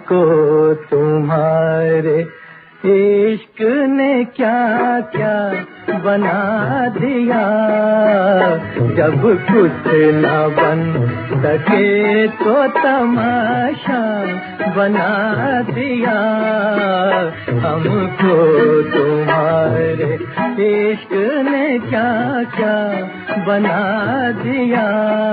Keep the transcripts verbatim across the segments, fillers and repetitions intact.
हमको तुम्हारे इश्क ने क्या क्या बना दिया। जब कुछ न बन सके तो तमाशा बना दिया। हमको तुम्हारे इश्क ने क्या क्या बना दिया।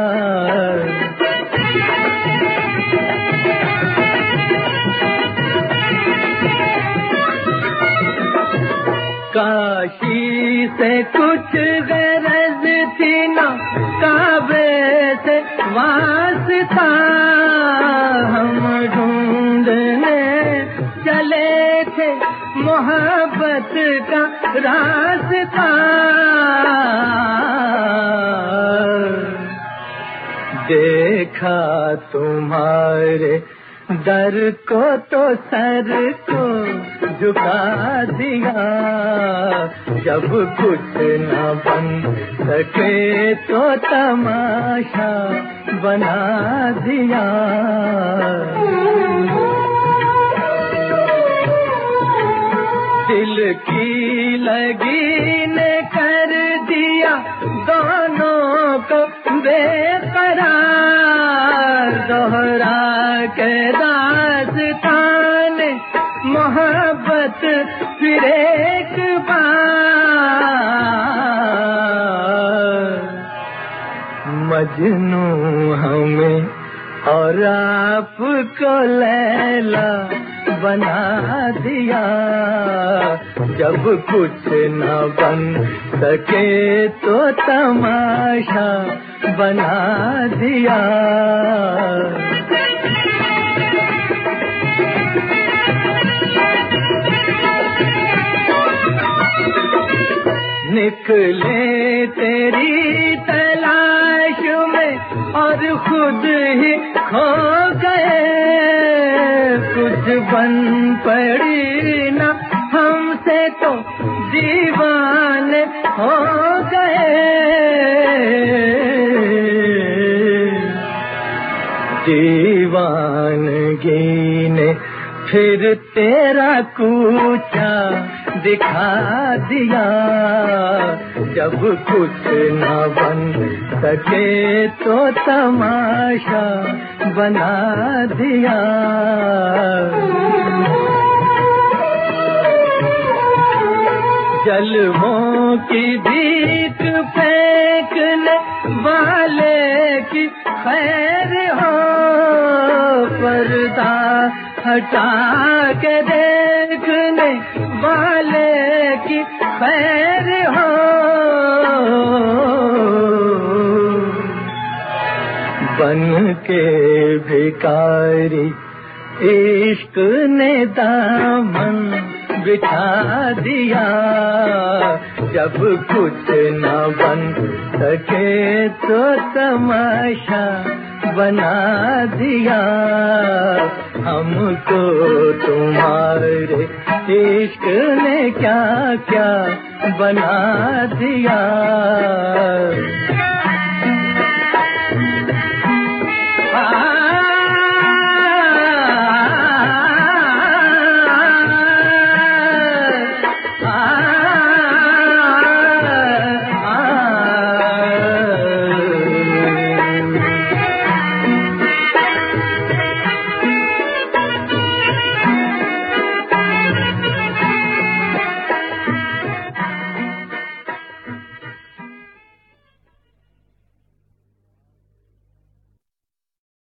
काशी से कुछ गरज थी न काबे से वास्ता। हम ढूंढने चले थे मोहब्बत का रास्ता। देखा तुम्हारे दर को तो सर को झुका दिया। जब कुछ न बन सके तो तमाशा बना दिया। दिल की लगी ने कर दिया दोनों को बेकरार। दोहरा के दास्तान मोहब्बत फिर एक बार। मजनू हमें और आपको लैला बना दिया। जब कुछ न बन सके तो तमाशा बना दिया। निकले तेरी तलाश में और खुद ही खो गए। कुछ बन पड़ी न हमसे तो दीवाने हो गए। दीवानगी ने फिर तेरा कूचा दिखा दिया। जब कुछ न बन सके तो तमाशा बना दिया। जलवों की भीख फेंकने वाले की खैर हो। पर्दा हटा के देखने वाले की खैर हो। बन के भिखारी इश्क ने दामन बिठा दिया। जब कुछ न बन सके तो तमाशा बना दिया। हमको तुम्हारे इश्क ने क्या क्या बना दिया।